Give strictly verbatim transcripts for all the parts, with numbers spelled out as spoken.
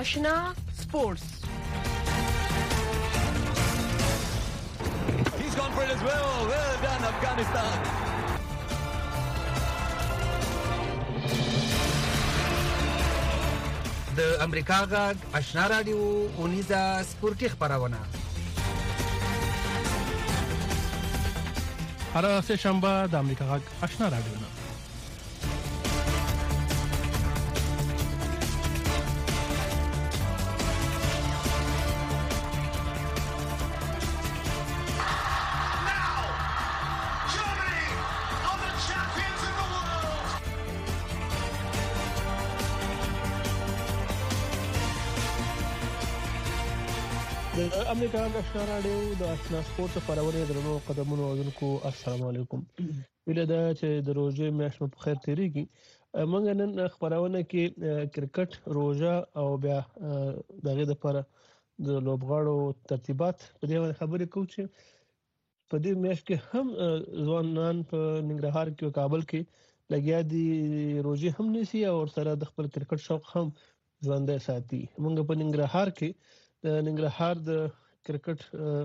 آشنا سپورتس. He's gone for it as well. Well done, Afghanistan. د امریکا غږ آشنا رادیو اونیزه سپورتي خبرونه هر سه شنبه د امریکا غږ آشنا رادیو نه د امریکا غږ آشنا رادیو د آشنا سپورت خبرونه درنو قدمونو اوردونکو السلام علیکم. ویله دا چې د روزې میاشت په خیر تیریږي. موږ نن خبرونه کې کرکټ روزه او بیا دغه لپاره د لوبغاړو ترتیبات په دې خبرې کوو چې په دې میاشت کې هم ځوانان په ننګرهار کې او کابل کې لګیا دي روزي هم نسی او سره د خپل کرکټ شوق هم ژوندۍ ساتي. موږ په ننګرهار کې د ننګرهار د کرکټ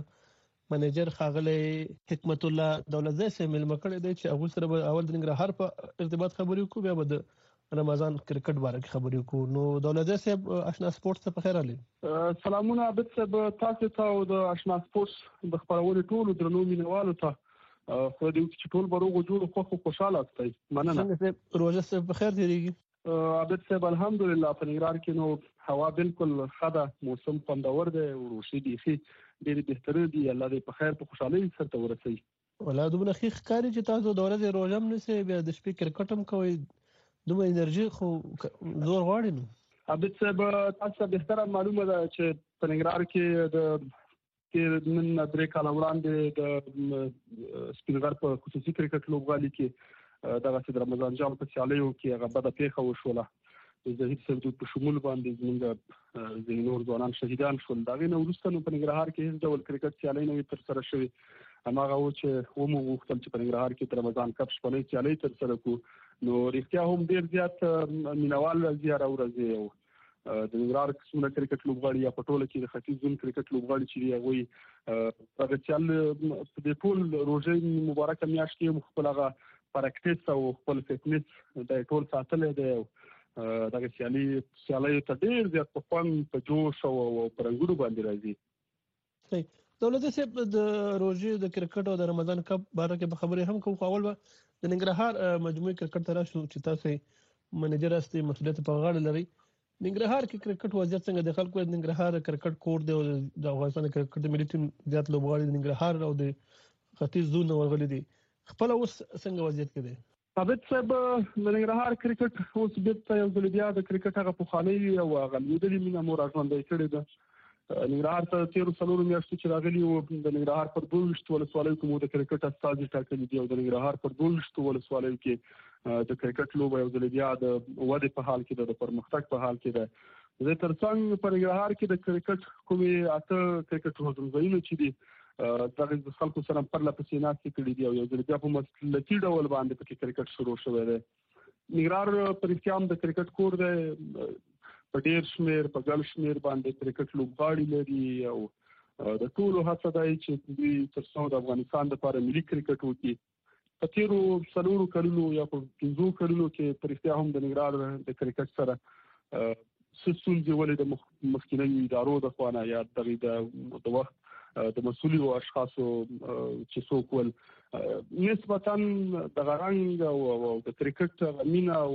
منیجر خاغلی حکمت الله دولتزی سره ملمه کړی دی چې هغه سره اول د ننګرهار په ارتباط خبرې وکړو بیا به د رمضان کرکټ باره کې خبرې وکړو. نو دولتزی صاحب آشنا سپورت ته په خیر علي. سلامونه عبد صاحب تاسو ته او د آشنا سپورت د خبرونې ټولو درنو مینوالو ته خو دې چې ټول بروغو جوړ خو خوشاله اوسئ. مننه. څنګه روزه صاحب په خیر دیږي؟ عبد صاحب الحمدلله په ننګرهار کې نو هوا بالکل خدا موسم خوندور دی او روشي دي خي ډېر بهتر دي. الله دې په خیر په خوشحالۍ سره ته ورسي. ولادونه خي ښکاری چې تاسو د ورځې روزم نسې بیا د شپې کرکټ هم کوي دومره انرژي خو زور غواړي. نو عبد صاحب تاسو بهتره معلومه ده چې په ننګرهار کې د کې نن درې کاله وړاندې د سپینغر په خصوصي کرکټ لوبغالي کې دغه د رمضان جام په سیالیو کې هغه بده پیښه وشوله. د زهید سردود په شمول باندې زموږ ځینې نور ځوانان شهیدان شول. دا غي نو وروسته نو په ننګرهار کې هیڅ ډول کرکټ سیالي نه تر سره شوې. هماغه و چې ومو غوښتل چې په ننګرهار کې د رمضان کپ شپږ سیالي تر سره کو. نو رښتیا هم ډیر زیات مینوال زیاره ورځي او د ننګرهار څومره کرکټ لوبغاړي یا په ټوله کې د ختیځ زون کرکټ لوبغاړي چې دی هغه هغه چل د ټول روزه مبارکه میاشت کې خپل هغه پریکټیس او خپل فټنس د ټول ساتل دی. دغه سیالي سیالي ته ډیر زیات په خوان په جوش او پرنګړو باندې راځي. صحیح. دولت صاحب د روزي د کرکټ او د رمضان کپ باره کې خبرې هم کوو. اول به د ننګرهار مجموعي کرکټ تر شو چې تاسو منیجر استي مسؤلیت په غاړه لري. ننګرهار کې کرکټ وضعیت څنګه د خلکو د ننګرهار کرکټ کور دی او د افغانستان کرکټ ملي ټیم زیات لوبغاړي د ننګرهار او د ختیځ زون ورغلي دي. خپل اوس څنګه وضعیت کې دی؟ عبد صاحب ننګرهار کرکټ اوس بیرته یو ځل بیا د کرکټ هغه پخوانی او غلیدلې مینه مور ژوندۍ کړې ده. ننګرهار ته تیر څلور میاشتې چې راغلي او د ننګرهار پر دوه ولسوالیو کې مو د کرکټ استاد ټاکلي دي او د ننګرهار پر دوه ولسوالیو کې د کرکټ لوبه یو ځل بیا د ودې په حال کې ده، د پرمختګ په حال کې ده. زه ترڅنګ په ننګرهار کې د کرکټ کومې اته کرکټ روزنځایونه چې دي دغه د خلکو سره پرله پسې ناستې کړي دي او یو ځل بیا په مسلکي ډول باندې پکې کرکټ شروع شوی دی. ننګرهار په رښتیا هم د کرکټ کور دی. په ډېر شمېر په ګڼ شمېر باندې کرکټ لوبغاړي لري او د ټولو هڅه دی چې دوی تر څو د افغانستان لپاره ملي کرکټ وکړي. په تېرو څلورو کلونو یا په پنځو کلونو کې په رښتیا هم د ننګرهار د کرکټ سره څه ستونزې ولې د مخکینیو ادارو د خوا نه یا دغې د وخت د مسؤلو اشخاصو چې څوک ول نسبتاً د غرنګ او د کرکټ مینه او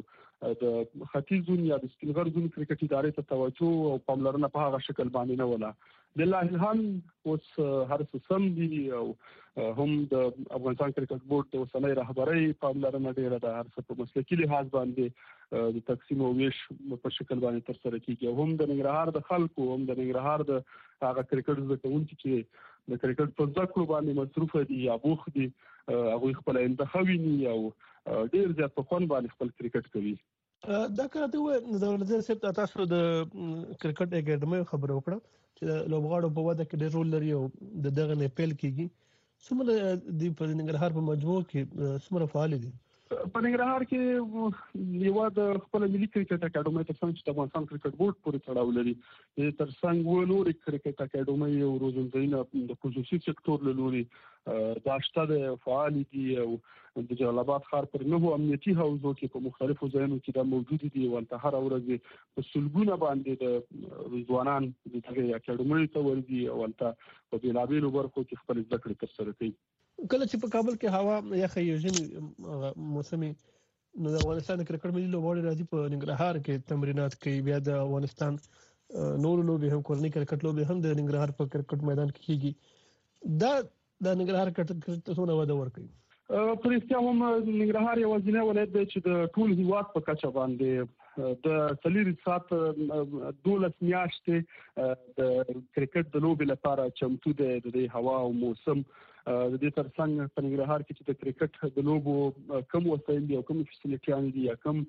د ختیځ زون یا د سپینغر زون کرکټ ادارې ته توجه او پاملرنه په هغه شکل باندې نه ولا. بالله الحمد اوس هر څه سم دي او هم د افغانستان کرکټ بورډ د اوسنۍ رهبرۍ پاملرنه ډیره ده. هر څه په مسلکي لحاظ باندې د تقسیم او ویش په شکل باندې تر سره کیږي او هم د ننګرهار د خلکو هم د ننګرهار د هغه کرکټ زده کوونکي چې د کرکټ په زده کړو باندې مصروف دي یا بوخ دي هغوی خپل انتخابي ني او ډیر زیات په خوند باندې خپل کرکټ کوي. دا کارته و دولتزی صاحب تاسو د کرکټ اکیډمي خبرو وکړه چې لوبغاړو په وده کې ډېر رول لري او د دغه نه پیل کیږي. څومره د ننګرهار په مجموع کې څومره فعال دي؟ په ننګرهار کې یو د خپل ملي کرکټ اکاډمي تر څنګ چې د افغانستان کرکټ بورډ پورې تړاو لري تر څنګ و نورې کرکټ اکاډمي او روزنځایونه د خصوصي سکتور له لوري دا شته د فعال دي او د جلال آباد ښار پر نهو امنیتي حوزو کې په مختلفو ځایونو کې دا موجود دي ولته هر ورځ په سلګونه باندې د ځوانان د دغه اکاډمي ته ورځي او ولته په بیلابیلو برخو کې خپل زده کړې ترسره کوي. کله چې په کابل کې هوا یخه یو ژمي موسمي نو د افغانستان کرکټ ملي لوبغاړي راځي په ننګرهار کې تمرینات کوي. بیا د افغانستان نور لوبي هم کورنۍ کرکټ لوبي هم د ننګرهار په کرکټ میدان کې کیږي. دا د ننګرهار کرکټ څونه وده ورکوي؟ پر اختیار هم ننګرهار یوازینی ولایت دی چې د ټول هیواد په کچه باندې د څلور ساعت دولس میاشتې د کرکټ د لوبې لپاره چمتو دی. د دې هوا او موسم د دې ترڅنګ په ننګرهار کې چې د کرکټ د لوبو کم وسایل دي او کم فیسیلیټیان دي یا کم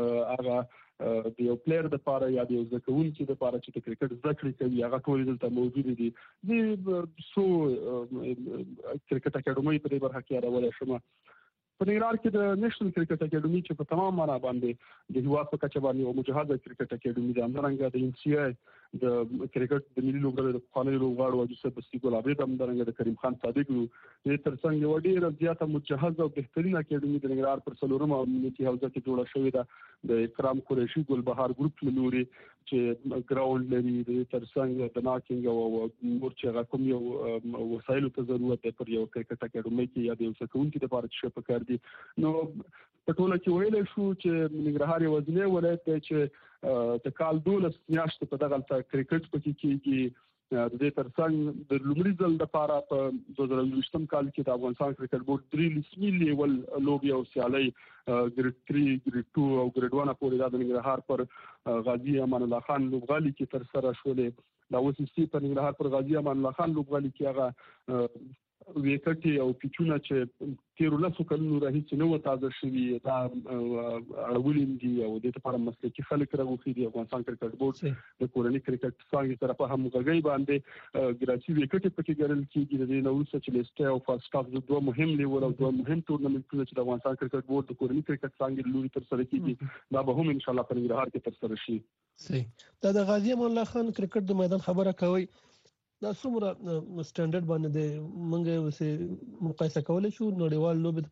هغه د یو پلیئر د لپاره یا د یو زده کوونکي د لپاره چې د کرکټ زده کړې کوي هغه ټول دلته موجود دي. د سو کرکټ اکاډمي په دې برخه کې راولې شمه په ننګرهار کې د نېشنل کرکټ اکاډمي چې په تمام معنا باندې د هیواد په کچه باندې او مجهزه کرکټ اکاډمي ده. همدارنګه د ان سی آی د کرکټ د ملي لوبغاړو د پخوانیو لوبغاړو حاجي صاحب بستي ګل عابد همدارنګه د کریم خان صادق د ترڅنګ یو ډېره زیاته مجهزه او بهترینه اکاډمي د ننګرهار پر څلورمه امنیتي حوزه کې جوړه شوې ده د اکرام قریشي ګل بهار ګروپ له لوري چې ګراوند لري. د ترڅنګ د ناکینګ او نور چې هغه کوم یو وسایلو ته ضرورت دی پر یو کرکټ اکاډمي کې یا د یو څکونکي لپاره چې په کار دي. نو په ټوله کې ویل شو چې ننګرهار یوازینی ولایت دی چې د کال دولس میاشتې په دغه کرکټ پکې کېږي. د دې ترڅنګ د لومړي ځل لپاره په دوه زره یوولسم کال کې د افغانستان کرکټ بورډ درې رسمي لیول لوبي او سیالۍ ګریډ تھری ګریډ ټو او ګریډ ون پورې د ننګرهار پر غازی امان الله خان لوبغالي کې ترسره شولې. دا اوس سي په ننګرهار پر غازی امان الله خان لوبغالي کې هغه ویکټي او پیچونه چې تیر لسو کلونو راهیسې نو تازه شوي دا اړولې دي او د لپاره مسلکي خلک راغوښي دي. افغانستان کرکټ بورډ د کورنۍ کرکټ څنګه طرفه هم غږی باندې ګراچي ویکټي پکې ګرل کېږي. د دې نو څه چې لیسټ او فاست اف د دوه مهم لیول او دوه مهم ټورنمنټونه چې د افغانستان کرکټ بورډ د کورنۍ کرکټ څنګه لوري تر سره کېږي دا به هم ان شاء الله په ننګرهار کې تر سره شي. صحیح. دا د غازی امان الله خان کرکټ د میدان خبره کوي دا څومره سټانډرډ باندې دی موږ وسه مقایسه کولای شو نړیوال لوبې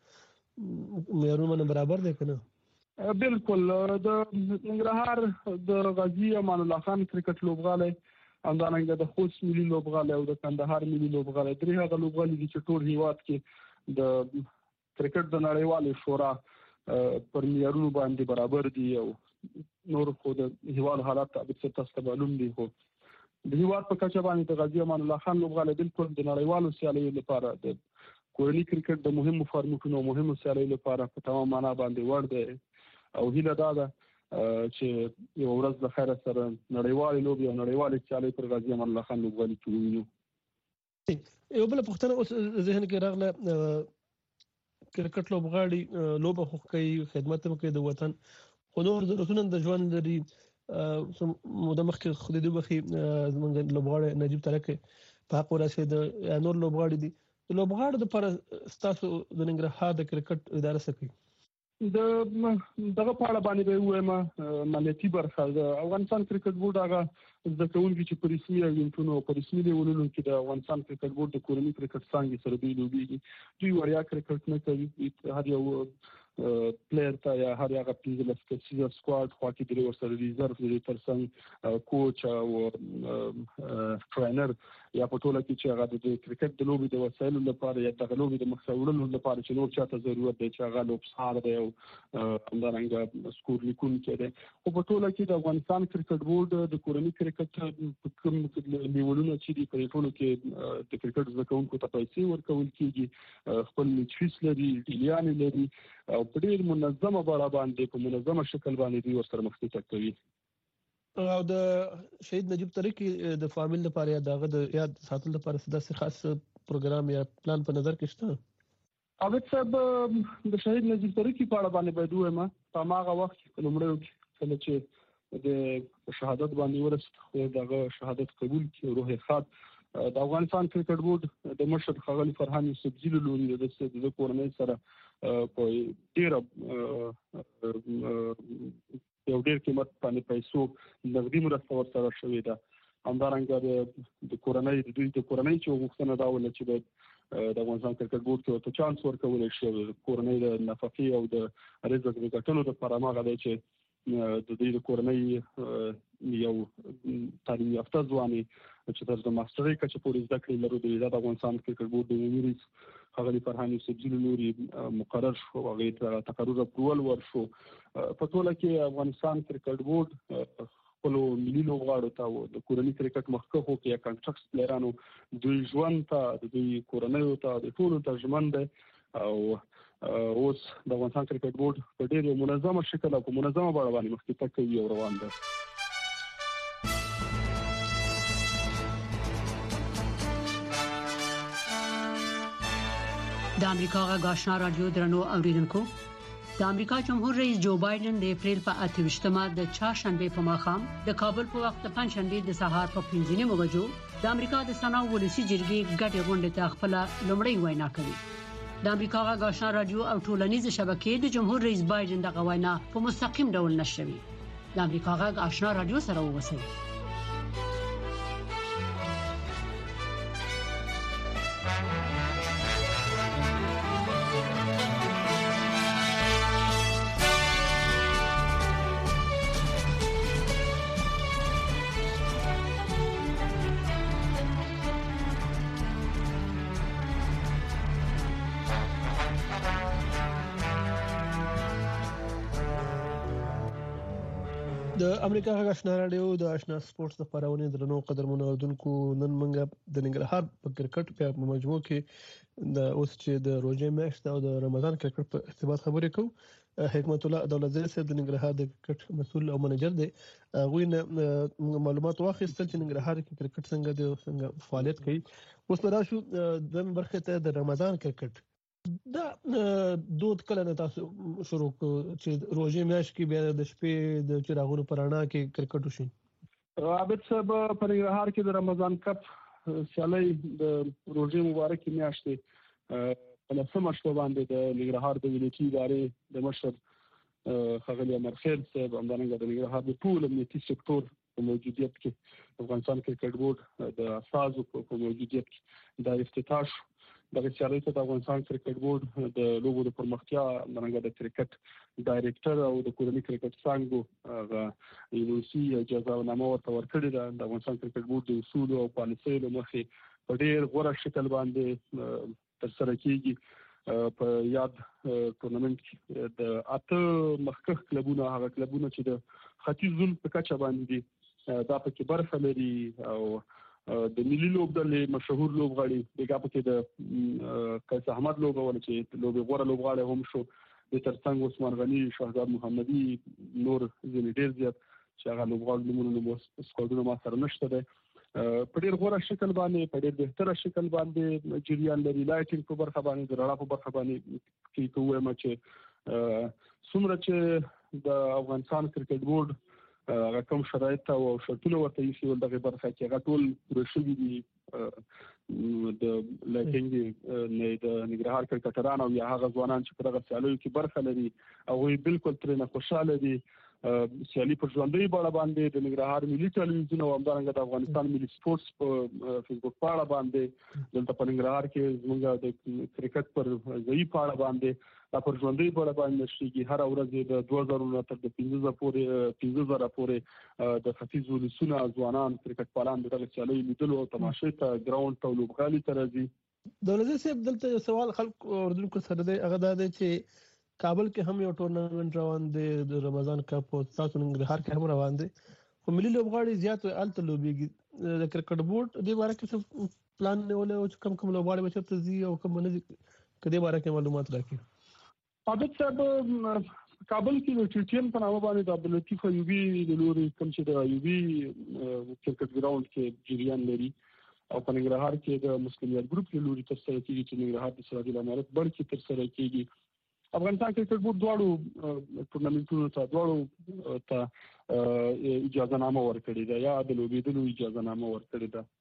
لپاره معیارونه برابر دي کنه؟ بالکل. د ننګرهار د غازی امان الله خان کرکټ لوبغالی همدارنګه د خوست ملي لوبغالی او د کندهار ملي لوبغالی درې هغه لوبغالي دي چې ټول هیواد کې د کرکټ د نړیوالې شورا پر معیارونو باندې برابر دي او نور خو د هیواد حالات به تاسو ته معلوم دي. خو د هیواد په کچه باندې د غازی امان الله خان لوبغالی بالکل د نړیوالو سیالیو لپاره د کورنۍ کرکټ د مهمو فارمټونو او مهمو سیالیو لپاره په تمام معنا باندې وړ دی او هیله دا ده چې یو ورځ د خیر سره نړیوالې لوبې او نړیوالې سیالۍ پر غازی امان الله خان لوبغالي کې ووینو. یو بل پوښتنه اوس ذهن کې راغله کرکټ لوبغاړي لوبه خو کوي خدمت هم کوي د وطن خو نور ضرورتونه د ژوند لري. موده مخکې خو د دوبخي زمونږ لوبغاړي نجیب ترکه په حق ورسې د نور لوبغاړي دي د لوبغاړو لپاره ستاسو د ننګرهار د کرکټ اداره څه کوي؟ د دغه په اړه باندې به وایم مالیاتي برخه د افغانستان کرکټ بورډ هغه زده کوونکي چې په رسمي ایونټونو په رسمي لیولونو کې د افغانستان کرکټ بورډ د کورنۍ کرکټ څنګه سره دوی لوبېږي دوی وړیا کرکټ نه کوي. هر یو پلیئر ته یا هر هغه پنځه کسیزه سکواډ خو کې د ورسره ریزرو د ترڅنګ کوچ او ټرینر یا په ټوله کې چې هغه د کرکټ د لوبې د وسایلو لپاره یا د لوبې د مخاورلو لپاره چې نور چاته ضرورت دی چې هغه لوبسار دی او همدارنګه سکور لیکونکی دی. خو په ټوله کې د افغانستان کرکټ بورډ د کورنۍ کرکټ کوم لیولونه چې دي په ټولو کې د کرکټ زده کوونکو ته پیسې ورکول کېږي خپل میچ فیس لري ډیلیان لري او په ډېر منظمه بڼه باندې په منظمه شکل باندې دوی ورسره مخکې کوي. او د شهید نجیب ترکی د فامیل لپاره یا دغه د یاد ساتل لپاره څه خاص پروګرام یا پلان په نظر کې شته؟ عابد صاحب د شهید نجیب ترکی په اړه باندې باید وایم په هغه وخت کې لومړی کله چې د شهادت باندې ورسېد خو دغه شهادت قبول کړي روح خاط د افغانستان کرکټ بورډ د مشر ښاغلي فرهان یوسفزي له لوري د کورنۍ سره په ډېره یو ډېر قیمت باندې پیسو نغدي مرسته ورسره شوې ده. همدارنګه د کورنۍ د دوی د کورنۍ چې غوښتنه دا وله چې د افغانستان کرکټ بورډ کې ورته چانس ورکولی شي د کورنۍ د نفقې او د رزق د ګټلو دپاره هماغه دی چې د دوی د کورنۍ یو تعلیم یافته ځوانې چې تر د ماسټرۍ کچه پورې زده کړې لرو د د افغانستان کرکټ بورډ د عمومي رئیس ښاغلي فرهان یوسفزي له لوري مقرر شو، هغې ته تقرر اپروول ورشو. په ټوله کې افغانستان کرکټ بورډ خپلو ملي لوبغاړو ته او د کورني کرکټ مخکښو کې یا کنټرکټس پلیرانو دوی ژوند ته د دوی کورنیو ته د ټولو ته ژمن دی او اوس د افغانستان کرکټ بورډ په ډېر یو منظمه شکل او په منظمه بڼه باندې مخکې تګ کوي او روان دی. د امریکا غږ آشنا رادیو درنو اوریدونکو، د امریکا جمهور رئیس جو بایدن د اپریل په اته ویشتمه د چهارشنبه په ماښام د کابل په وخت د پنځشنبه د سهار په پنځه نیمو بجو د امریکا د سنا ولسی جرګې ګډه غونډه ته خپل لومړی وینا کوي. د امریکا غږ آشنا رادیو او ټولنیز شبکې د جمهور رئیس بایدن د غوینا په مستقیم ډول نشوي. د امریکا غږ آشنا رادیو سره اوسئ. د امریکا غږ آشنا رادیو د آشنا سپورتس د خبرونه درنو قدرمنو اوردونکو نن منګه د ننګرهار په کرکټ په مجموع کې د اوس چې د روزه میاشت او د رمضان کرکټ په ارتباط خبرې کوو. حکمت الله دولتزی صاحب د ننګرهار د کرکټ مسؤل او منیجر دی، هغه معلومات واخیستل چې ننګرهار کې کرکټ څنګه د څنګه فعالیت کوي. اوس پر راشو د برخه ته د رمضان کرکټ دا دود کله نه تاسو شروع چې روزه میاشت کې بیا د شپې د چراغونو پرانا کې کرکټ وشي. عابد صاحب په ننګرهار کې د رمضان کپ سیالي د روزه مبارک میاشتې په لسمه شپه باندې د ننګرهار د ولایتي ادارې د مشر ښاغلي امر خیر صاحب همدارنګه د ننګرهار د ټول امنیتي سکتور په موجودیت کې افغانستان کرکټ بورډ د اساسو په موجودیت کې د افتتاح شو. دغه سیالي ته د افغانستان کرکټ بورډ د لوبو د پرمختیا همدارنګه د کرکټ ډایریکټر او د کورني کرکټ څانګو هغه یونیسي اجازهنامه ورته ورکړې ده. د افغانستان کرکټ بورډ د اصول او پالیسۍ له مخې په ډېر غوره شکل باندې ترسره کیږي. په یاد ټورنمنت کې د اته مخکښ کلبونه هغه کلبونه چې د ختیځ زون په کچه باندې دي دا پکې برخه لري او د ملي لوبډلې مشهور لوبغاړي دغه پکې د قیس احمد لوبغاړي چې لوبي غوړه لوبغاړي هم شو، د ترڅنګ عثمان غنی، شهزاد محمدي، نور ځینې ډېر زیات چې هغه لوبغاړي نمونه مو سکواډونه ما سره نشته ده. په ډېر غوره شکل باندې په ډېر بهتره شکل باندې جریان لري. لایټینګ په برخه باندې د رڼا په برخه باندې کې کومه چې څومره چې د افغانستان کرکټ بورډ هغه کوم شرایط او شرطونه ورته یې ول دغه برخه کې هغه ټول پوره شوي دي. د لایټینګ نه د ننګرهار کرکټران او یا هغه ځوانان چې په دغه سیالیو کې برخه لري هغوی بالکل ترې خوشاله دي. سیالي پر ژوندۍ بڼه باندې د ننګرهار ملي ټلویزیون او همدارنګه د افغانستان ملي سپورتس په فیسبوک پاڼه باندې دلته په ننګرهار کې زموږ د کرکټ پر ځای پاڼه باندې دا پر ژوندۍ بڼه باندې نشریږي. هر ورځ د دوه زره نه تر د پنځه زره پورې پنځه زره پورې د ختیځ ولسونه ځوانان کرکټ پالان دغه سیالۍ لیدلو او تماشې ته ګراوند ته لوبغالي ته راځي. دولتزی صاحب دلته یو سوال خلک اردوونکو سره دی، هغه دا دی چې کابل کې هم یو ټورنمنت روان دی د رمضان کپ او تاسو ننګرهار کې هم روان دی، خو ملي لوبغاړي زیات الته لوبېږي. د کرکټ بورډ د باره کې څه پلان نیولې او چې کم کم لوبغاړي به چېرته ځي او کوم نه ځي، که دې باره کې معلومات راکړي. عابد صاحب کابل کې د ټي ټي ایم په نامه باندې د عبداللطیف ایوبي د لوري کوم چې د ایوبي کرکټ ګراوند کې جریان لري او په ننګرهار کې د مسلمیت ګروپ له لوري ترسره کېږي چې ننګرهار د سراج الامارت بڼ کې ترسره کېږي. افغانستان کرکټ بورډ دواړو ټورنمنټونو ته دواړو ته اجازه نامه ورکړې ده یا د لوبېدلو اجازه نامه ورکړې ده.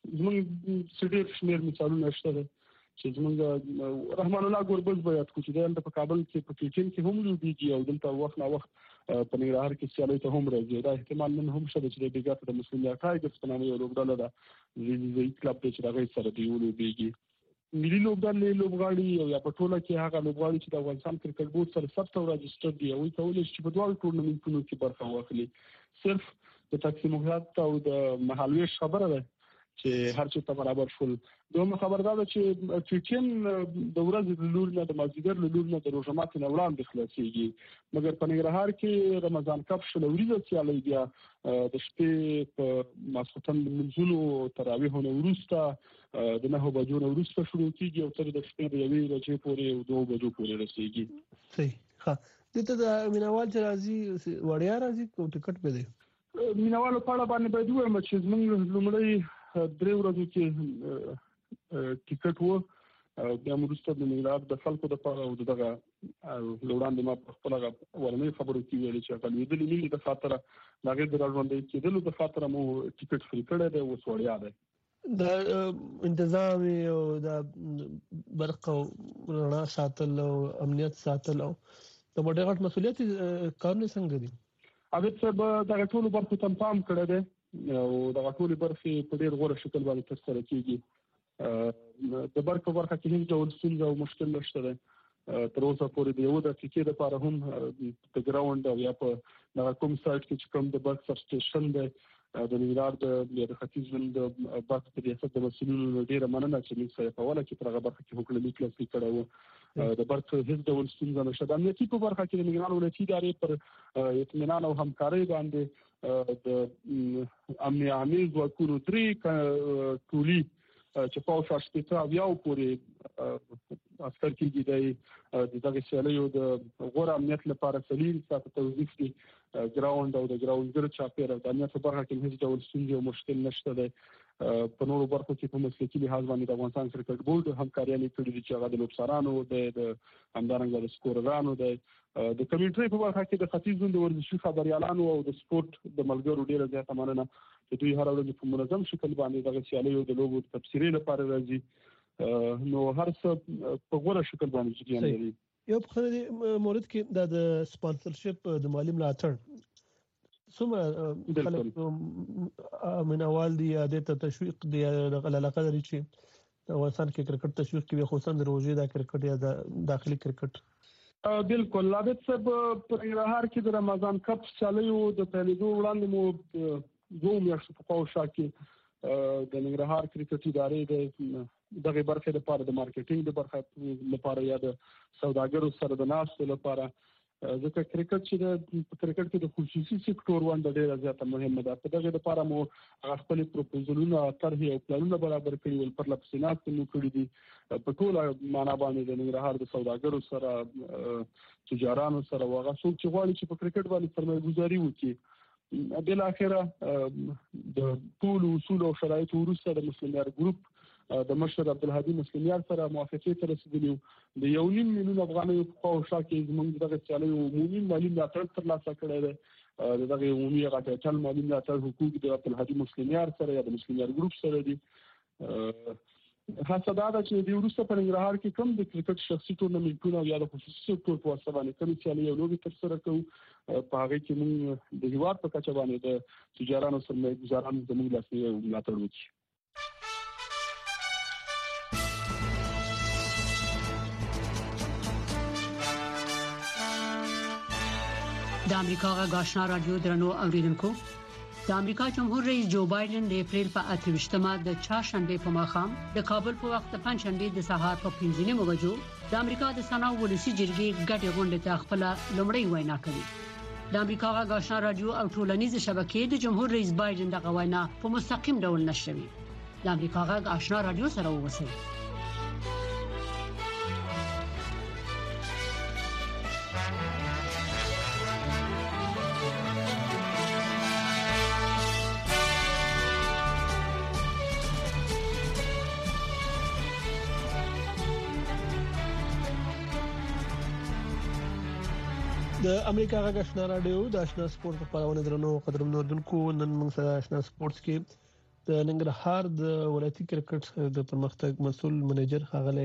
زموږ سټیر شمیر مثالونه شته چې زموږ رحمان الله ګوربز بیات کو چې دلته په کابل کې په کیچن کې هم لوبيږي او دلته وخت نا وخت په ننګرهار کې سیالي ته هم راځي. دا احتمال نن هم شته چې د بیګات د مسلمان ټایګرز په نامه یو لوبډاله ده زی کلب چې راغی سره دی لوبيږي. ملي لوبډالې لوبغاړي او یا په ټوله کې هغه لوبغاړي چې د افغانستان کرکټ بورډ سره ثبت او راجستر دي او کولای شي په دوه ټورنمنټونو کې برخه واخلي. صرف د تقسیمات او د محلوي خبره ده چې هر څه ته برابر شول. دومره خبردار چې چچن د ورځې د لور نه د مازیګر له لور نه د روزمات نه وړاندې خلاصيږي، مګر په ننګرهار کې رمضان کپ شلوريزه سیالي بیا د شپې په ماسختن منځونو تراویح نه وروسته د نه بجو نه وروسته شروع کیږي او تر د شپې د یوې بجې پورې او دوه بجو پورې رسیږي. صحیح. ها دته د مینوال چې راځي وړیا راځي کو ټیکټ به دی مینوالو په اړه باندې باید وایم چې زموږ لومړی درې ورځې کې ټیکټ وو بیا وروسته د ننګرهار د خلکو د پاره او دغه وړاندې ما په خپل ورنۍ خبرو کې ویل چې هغه لیدلې ملي د خاطر دغه د راځوندې کېدلو د خاطر مو ټیکټ فری کړی دی او وسوړیا دی. د انتظام او د برق او رڼا ساتل او امنیت ساتل او د موټر غټ مسولیت کارونه څنګه دي؟ اوبه څه دغه ټول برخو ته پام کړی دی او دغه ټول برخې په ډېر غوړه شکل باندې ترسره کیږي. د برق په برخه کې هیڅ ډول ستونزه او مشکل نشته دی. تر اوسه پورې د یو دقیقې لپاره هم د ګراوند او یا په دغه کوم سایت کې چې کوم د برق سب سټیشن دی د ننګرهار د ختیځ ژوند د برق په ریاست د مسؤلینو ډیره مننه چې موږ سره په وله کې پر هغه برخه کې حکومتي کلاس کړه وو. د برق هیڅ ډول ستونزه نشته. د امنیتي په برخه کې د ننګرهار ولایتي ادارې پر اطمینان او همکارۍ باندې د امنیت عامل ځواکونو درې ټولي چې په اوسه شپته بیا پورې عسكر کېږي د دغه سیالیو د غوړ امنیت لپاره سلیل ساتل توظیف دي ګراوند او د ګراوندګر چاپیره د امنیت په برخه کې هیڅ ډول ستونزې او مشکل نشته دی. په نورو برخو کې په مسلکي لحاظ باندې د افغانستان کرکټ بورډ همکاریانې کړې دي چې هغه د لوبسارانو د همدارنګه د سکوررانو د د کمیټې په برخه کې د ختیځ ژوند د ورزشي خبريالانو او د سپورت د ملګرو ډیره زیاته مننه چې دوی هر ورځ په منظم شکل باندې دغه سیالیو د لوبو تفسیري لپاره راځي. نو هر څه په غوړه شکل باندې جریان لري. یو په خپل مورد کې د سپانسرشپ د مالی ملاتړ څومره خلک منوال دي د تشویق دی د علاقه لري چې افغانستان کې کرکټ تشویق کوي خصوصا د روزي د کرکټ یا د داخلي کرکټ؟ بالکل. لابد صاحب په ننګرهار کې د رمضان کپ چالیو د پیلېدو وړاندې مو دوه میاشتې په خوا کې د ننګرهار کرکټ ادارې د دغه برخې لپاره د مارکیټینګ د برخې لپاره یا د سوداګرو سره د ناستو لپاره ځکه کرکټ چې د کرکټ کې د خصوصي سکتور ونډه ډیره زیاته مهمه ده. په دغه لپاره مو خپل پروپوزلونه طرحې او پلانونه برابر کړي ول پر لپسینات مو کړی دي په ټوله معنا باندې د ننګرهار د سوداګرو سره تجارانو سره واغه څوک چې غواړي چې په کرکټ باندې سرمایه گذاري وکړي بل اخره د ټول اصول او شرایط وروسته د مسلمانار ګروپ د مشر عبدالهادي مسلمانار سره موافقه تر رسیدلی د یو نیم میلیون افغانۍ په خوا کې زموږ دغه چالي عمومي مالی ملاتړ ترلاسه کړی دی. دغه عمومي غټل مالی ملاتړ حقوق د عبدالهادي مسلمانار سره یا د مسلمانار ګروپ سره دي. خاصه دا چې د وروسته په ننګرهار کې کوم د کرکټ شخصي ټورنمنټونه یا د خصوصي سکتور په واسطه باندې کوم چالي یو لوبي تر سره کوو په هغه کې موږ د هیواد په کچه باندې د تجارانو سره گزاران زموږ لاسنیوي ملاتړ وکړي. د امریکا غږ آشنا رادیو درنو اوریدونکو د امریکا جمهور رئیس جو بایدن د اپریل په اتهشتمه د چهارشنبه په ماښام د کابل په وخت د پنځشنبه د سهار په پنځه نیمو بجو د امریکا د سنا ولسی جرګې ګډه غونډه ته خپل لومړی وینا کړې. د امریکا غږ آشنا رادیو او ټولنیز شبکې د جمهور رئیس بایدن د غوینا په مستقیم ډول نشروي. د امریکا غږ آشنا رادیو سره ووسئ. د امریکا غږ آشنا رادیو د آشنا سپورت په خبرونه درنو قدرمنو اردوونکو نن موږ سره آشنا سپورتس کې د ننګرهار د ولایتي کرکټ د پرمختګ مسول منیجر ښاغلی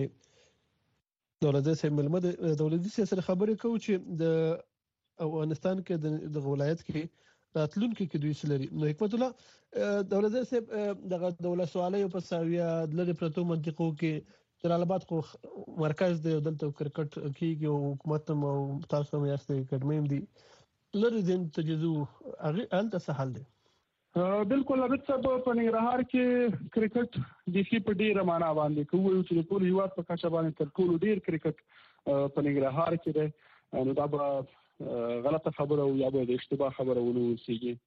دولت صاحب ملمه د دولتي سیاست خبرې کوي چې د افغانستان کې د ولایت کې راتلونکي کې دوی سلري نو حکمت الله دولت صاحب د ولسوالۍ په ساویه د لری پرتو منطقو کې جلال آباد خو مرکز دی دلته کرکټ کېږي او حکومت او تاسو هم یاستئ اکیډمي دي لری دین تجزو هغه انت سهال دی بالکل عبد صاحب په ننګرهار کې کرکټ د شي په ډیره معنا باندې کوي چې ټول هیواد په کچه باندې تر ټولو ډیر کرکټ په ننګرهار کې دی نو دا به غلطه خبره او یا به اشتباه خبره ونه وسیږي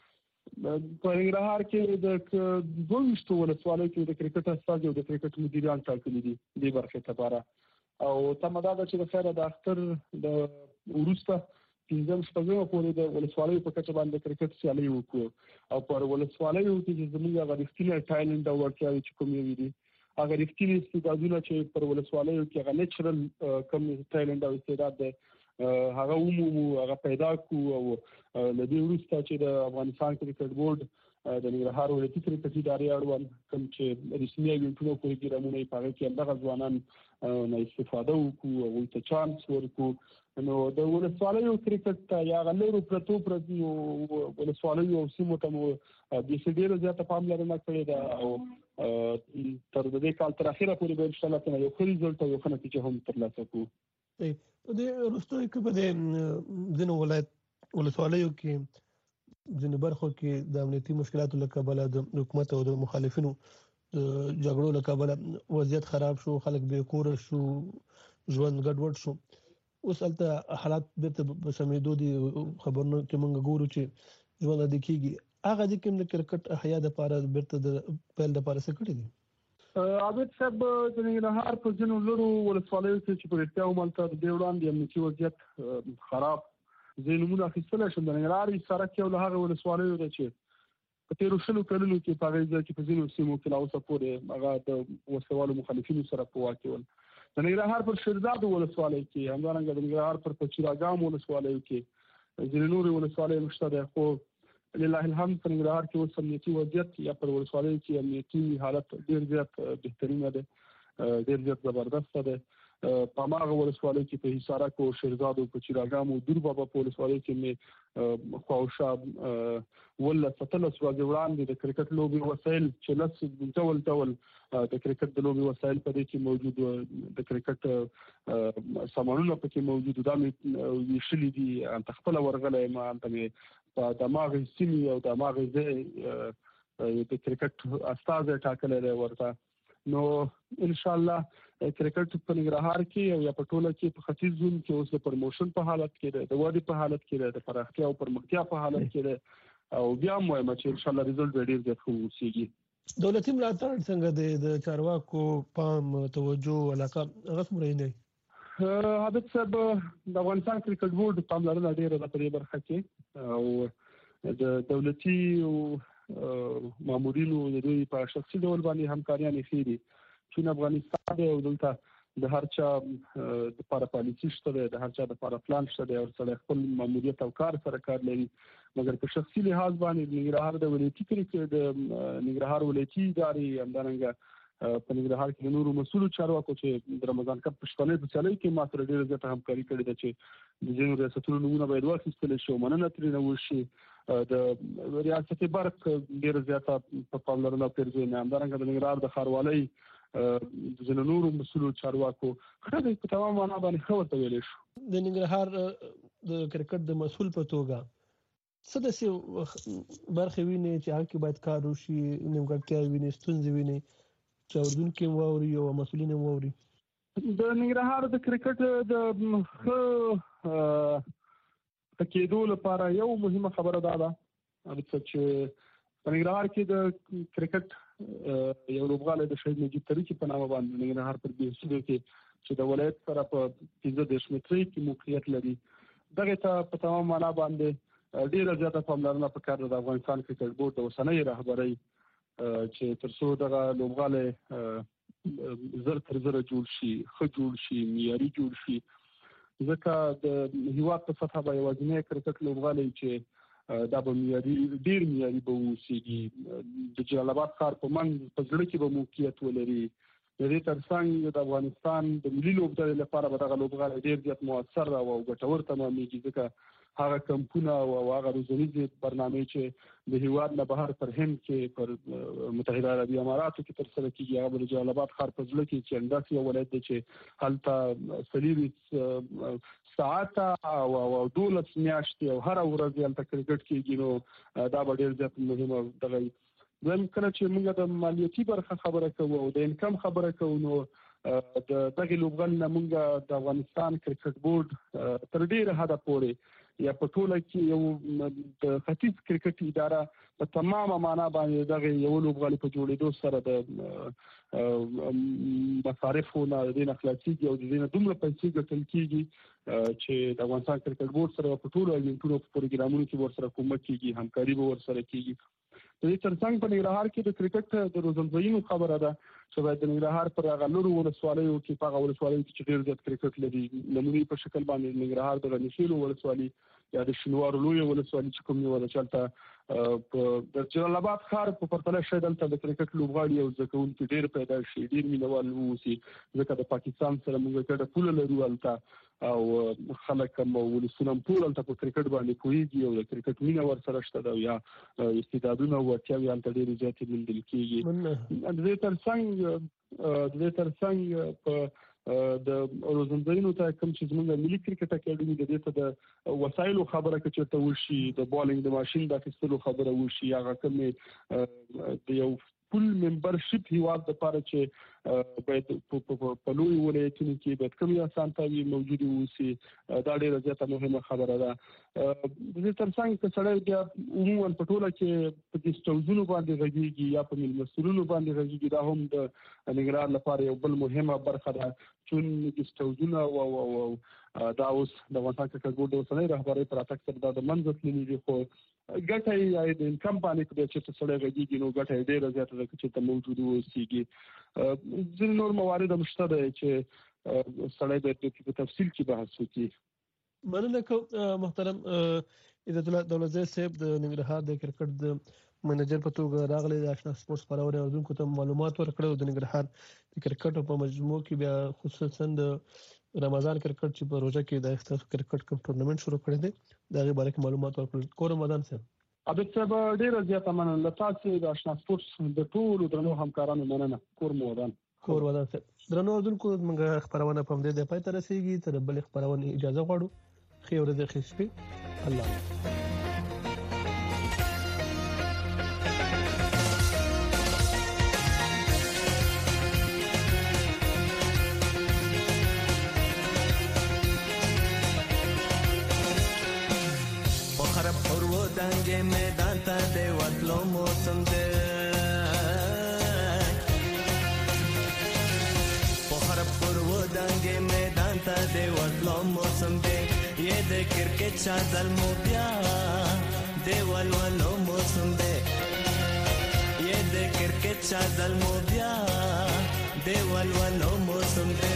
په ننګرهار کې د دوه ولسوالۍ کې د کرکټ استاد او د کرکټ مدیران ټاکلي دي د برخه لپاره او تمدا د چې د خیره د اختر د ورسته پنځم شپږم پورې د ولسوالۍ په کچه باندې کرکټ سیالي وکړو او پر ولسوالۍ چې زموږ هغه رښتینی ټالنت او ورکیاوي چې کوم یې دي هغه رښتینی استعدادونه چې پر ولسوالۍ کې هغه نېچرل کوم ټالنت او استعداد دی هغه عمومي هغه پیدا کو او لدی ورسته چې د افغانستان کرکټ بورډ د ننګرهار ولایتي کرکټ ادارې اړوند کوم چې رسمي ایجنټونو پروګرامونه یې پاره کې دغه ځوانان نه استفاده وکړو او ته چانس ورکړو نو د ولسوالۍ کرکټ یا غلورو پرتو پرتو ولسوالۍ او سیمو ته مو د سیډیرو زیاته پاملرنه کړې ده او تر دې کال تر اخره پورې به ان شاء الله ته یو ښه ریزلټ او ښه نتیجه هم ترلاسه کوو. په دې وروسته کې په دې ځینو ولایت ولسوالیو کې ځینې برخو کې د امنیتي مشکلاتو له کبله د حکومت او د مخالفینو د جګړو له کبله وضعیت خراب شو خلک بې کوره شو ژوند ګډوډ شو اوس هلته حالات بیرته په سمېدو دي خبرونه کې موږ ګورو چې ژوند عادي کېږي هغه د کوم د کرکټ احیا دپاره بیرته د پیل دپاره څه کړي دي؟ عابد صاحب د ننګرهار په ځینو لرو ولسوالیو کې چې په رښتیا ومالته د دې وړاندې امنیتي وضعیت خراب ځینې نومونه اخیستلی شم د ننګرهار سړک یو له هغه ولسوالیو ده چې په تېرو شلو کلونو کې په هغې ځای کې په ځینو سیمو کې لا اوسه پورې هغه د وسلوالو مخالفینو سره په واک کې ول. د ننګرهار پر شیرزاد ولسوالۍ کې همدارنګه د ننګرهار پر پچیراګام ولسوالیو کې ځینې نورې ولسوالۍ هم شته دی خو لله الحمد په ننګرهار کې اوس امنیتي وضعیت یا پر ولسوالیو کې امنیتي حالت ډېر زیات بهترینه دی ډېر زیات زبردسته دی. په هماغه ولسوالیو کې په حصارک او شیرزاد او پچیراګام او دور بابا په ولسوالیو کې مې خواوشا ولس اتلس ورځې وړاندې د کرکټ لوبې وسایل چې لس ډول ډول د کرکټ د لوبې وسایل په دې کې موجود د کرکټ سامانونه پکې موجود دا مې ویشلي دي انته خپله ورغلی یم انته مې په دماغې سیمې او دماغې ځای د کرکټ استازی ټاکلی دی ورته نو ان شاء الله کرکټ په ننګرهار کې او یا په ټوله کې په ختیځ زون کې اوس د پرموشن په حالت کې دی د ودې په حالت کې دی د پراختیا او پرمختیا په حالت کې دی او بیا هم وایم چې ان شاء الله ریزلټ به ډېر زیات ښه اوسیږي. دولتي ملاتړ څنګه دی د چارواکو پام توجه علاقه هغه څومره دی؟ عابد صاحب د افغانستان کرکټ بورډ پاملرنه ډېره ده په دې برخه کې او د دولتي مامورینو د دوی په شخصي ډول باندې همکاریانې ښې دي. چون افغانستان دی او دلته د هر چا د لپاره پالیسي شته دی د هر چا د لپاره پلان شته دی او سړی خپل ماموریت او کار سره کار لري مګر په شخصي لحاظ باندې ننګرهار د ولایتي کرکټ د ننګرهار ولایتي ادارې همدارنګه په ننګرهار کې د نورو مسؤلو چارواکو چې د رمضان کپ په شپنۍ په سیالۍ کې ما سره ډېره زیاته همکاري کړې ده چې د ځینو ریاستونو نومونه باید واخیستلی شي او مننه ترېنه وشي د ریاستي برق ډېره زیاته په پاملرنه پرځوي همدارنګه د ننګرهار د ښاروالۍ د ځینو نورو مسؤلو چارواکو ښه دی په تمام معنا باندې ښه ورته ویلی شو. د ننګرهار د کرکټ د مسؤل په توګه څه داسې برخې ویني چې هغه کې باید کار وشي نیمګړتیاوې ویني ستونزې ویني چې اردونکي هم واوري او مسؤلین هم واوري؟ د ننګرهار د کرکټ د ښه کېدو لپاره یو مهمه خبره دا ده چې په ننګرهار کې د کرکټ یو لوبغالی د شهید نجیب تاریخي په نامه باندې ننګرهار پر بیسیدو کې چې د ولایت سره په پنځه دېرش مترۍ کې موقعیت لري دغې ته په تمام معنا باندې ډېره زیاته پاملرنه پکار ده د افغانستان کرکټ بورډ د اوسنۍ رهبرۍ چې تر څو دغه لوبغالی زر تر زره جوړ شي ښه جوړ شي معیاري جوړ شي ځکه د هیواد په سطحه به یوازینی کرکټ لوبغالی چې دا به معیاري ډیر معیاري به اوسېږي. د جلال آباد ښار په منځ په زړه کې به موقعیت ولري. د دې ترڅنګ د افغانستان د ملي لوبډلې لپاره به دغه لوبغالی ډیر زیات مؤثر او ګټور تمامېږي، ځکه هغه کمپونه او هغه روزنیزې برنامې چې د هیواد نه بهر پر هند کې پر متحده عربي اماراتو کې ترسره کېږي، هغه به د جلال آباد ښار په زړه کې چې همداسې یو ولایت دی چې هلته څلېرویشت ساعته او دولس میاشتې او هره ورځ هلته کرکټ کېږي، نو دا به ډېر زیات مهمه دغه وي. دویم کله چې موږ د مالیاتي برخه خبره کوو او د انکم خبره کوو، نو د دغې لوبغالي نه موږ د افغانستان کرکټ بورډ تر ډېره حده پورې یا په ټوله کې یو د ختیځ کرکټ اداره په تمامه معنا باندې دغه یو لوبغالي په جوړېدو سره د مصارفو نه د دې نه خلاصېږي او د دې نه دومره پیسې ګټل کېږي چې د افغانستان کرکټ بورډ سره په ټولو ایونټونو په پروګرامونو کې ورسره کومک کېږي، همکاري به ورسره کېږي. د دې ترڅنګ په ننګرهار کې د کرکټ د روزنځایونو خبره ده چې باید د ننګرهار پر هغه لرو ولسوالیو کې په هغه ولسوالیو کې چې ډېر زیات کرکټ لري، نمونې په شکل باندې ننګرهار د غنیخېلو ولسوالي یا د شینوارو لویه ولسوالي چې کوم یو ده چې هلته په د جلال آباد ښار په پرتله شاید هلته د کرکټ لوبغاړي او زده کوونکي ډېر پیدا شي، ډېر مینوال واوسي، ځکه د پاکستان سره موږ ګډه پوله لرو هلته او خلک هم او ولسونه هم ټول هلته په کرکټ باندې پوهېږي او د کرکټ مینه ورسره شته ده او یا استعدادونه او وړتیاوې هلته ډېرې زیاتې موندل کېږي. د دې ترڅنګ د دې ترڅنګ په د روزنځایونو ته کوم چې زموږ ملي کرکټ اکاډمي د دې ته د وسایلو خبره که چېرته وشي، د بالینګ د ماشین د اخیستلو خبره وشي، هغه کومې د یو فل ممبرشپ هیواد دپاره چې باید په لویو ولایتونو کې باید کومې اسانتیاوې موجودې واوسي، دا ډېره زیاته مهمه خبره ده. د دې ترڅنګ که سړی بیا عموما په ټوله کې په ګیسټ هاوزونو باندې غږېږي یا په میلمستونونو باندې غږېږي، دا هم د ننګرهار لپاره یو بل مهمه برخه ده. چون ګیسټ هاوزونه او دا اوس د افغانستان کرکټ بورډ د اوسنۍ رهبرۍ په راتګ سره دا د منځه تللي دي، خو ګټه یې د انکم باندې که چېرته سړی غږېږي نو ګټه یې ډېره زیاته ده که چېرته موجود واوسېږي. ځینې نور موارد هم شته دی چې سړی باید په تفصیل کې بحث وکړي. مننه کوم محترم عزت الله دولتزی صاحب د ننګرهار د کرکټ د منیجر په توګه راغلی، د آشنا سپورټس خپرونې اوریدونکو ته معلومات ورکړل. د ننګرهار د کرکټ په مجموع کې بیا خصوصا د رمضان کرکټ چې په روژه کې د اختلاف کرکټ کوم ټورنمنت شروع کړی دی د هغې باره کې معلومات ورکړل. کور رمضان صاحب عبد صاحب ډېره زیاته مننه له تاسې د آشنا سپورټس د ټولو درنو همکارانو مننه. کور مو ودان. کور ودان صاحب. درنو اوریدونکو موږ خپرونه په همدې ځای پای ته رسېږي. تر بلې خپرونې اجازه غواړو. ښې ورځې ښې شپې. الله دنګ میدان ته د وتلو موسم دی، په هر پر و دنګ میدان ته د وتلو موسم دی، یې د کرکټ چادر مو بیا د ولولو موسم دی، یې د کرکټ چادر مو بیا د ولولو موسم دی.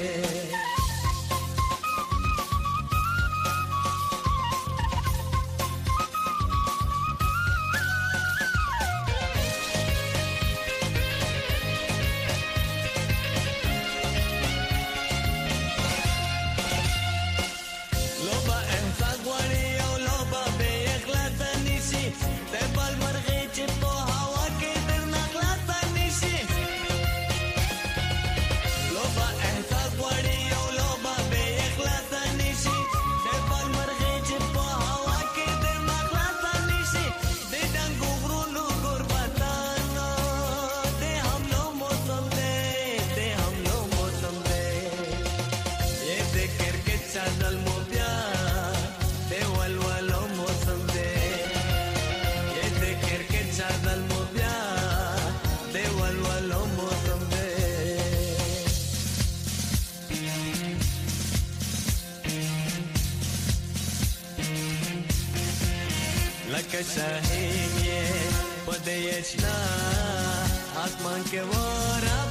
لکه شاهین یې په دې اشنا آسمان کې ورا